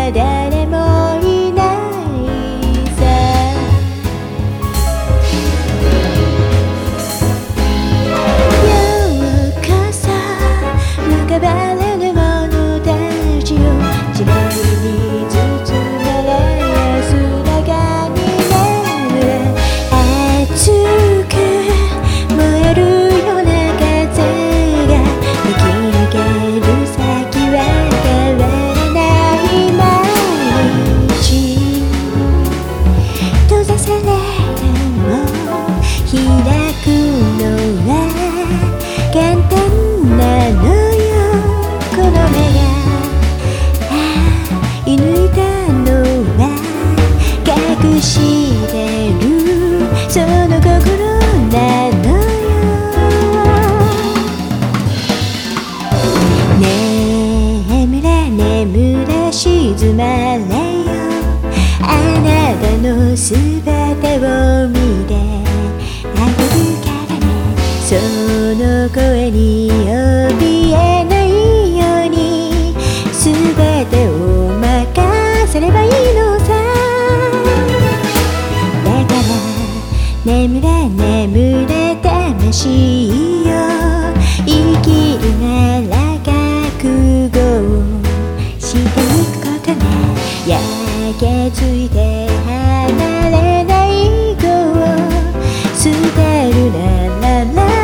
は誰もいないさ。ようこそ浮かばれるものたちよ、時代に包まれ安らかに眠れ、熱く燃えるような風が吹き抜ける先は変わらない毎日、閉ざされたのを開くのは簡単なのよ、この目が射抜いたのは隠してるその心なのよ。眠れ眠れ静まれよ、あなたのすべてを見てあげるからね。その声に怯えないようにすべてを任せればいいのさ。だから眠れ眠れ魂よ、生きるなら覚悟をしていくことね。焼けついて離れない子を捨てるなら